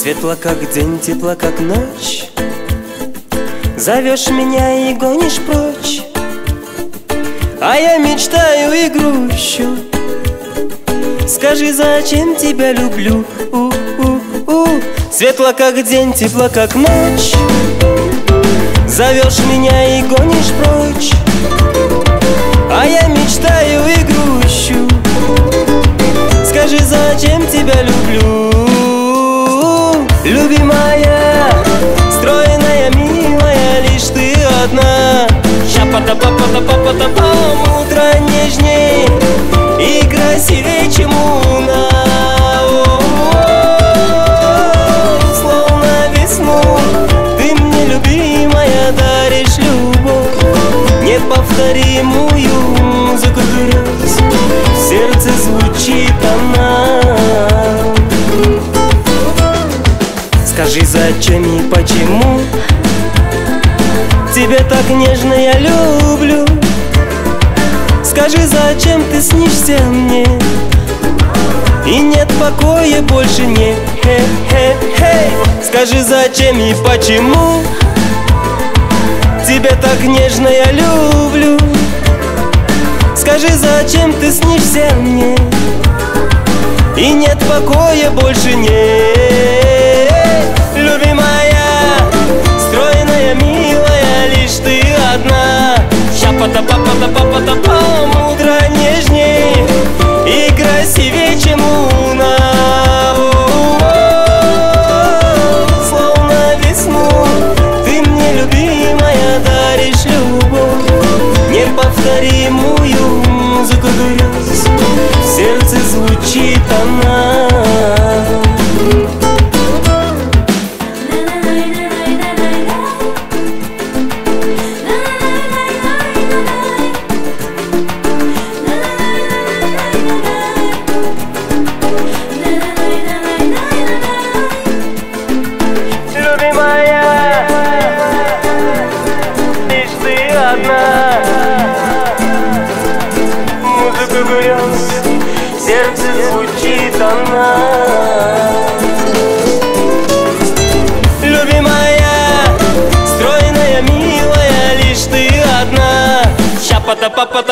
Светло как день, тепло как ночь, зовешь меня и гонишь прочь, а я мечтаю и грущу. Скажи, зачем тебя люблю? Светло как день, тепло как ночь, зовешь меня и гонишь прочь, а я мечтаю и грущу. Скажи, зачем тебя люблю? Любимая, стройная, милая, лишь ты одна. Шапата-папата-папата-пам, утро нежней и красивее, чем луна. Словно весну ты мне, любимая, даришь любовь, неповторимую музыку грез. В сердце звучит она. Скажи, зачем и почему тебя так нежно я люблю? Скажи, зачем ты снишься мне и нет покоя больше не. Скажи, зачем и почему тебя так нежно я люблю? Скажи, зачем ты снишься мне и нет покоя больше нет. Любимая, стройная, милая, лишь ты одна. Шапата-папата-папата-пам, утро нежней и красивее, чем луна. Словно весну ты мне, любимая, даришь любовь, неповторимую музыку грез. В сердце звучит она. Музыка грез, в сердце звучит она. Любимая, стройная, милая, лишь ты одна. Шапата-папата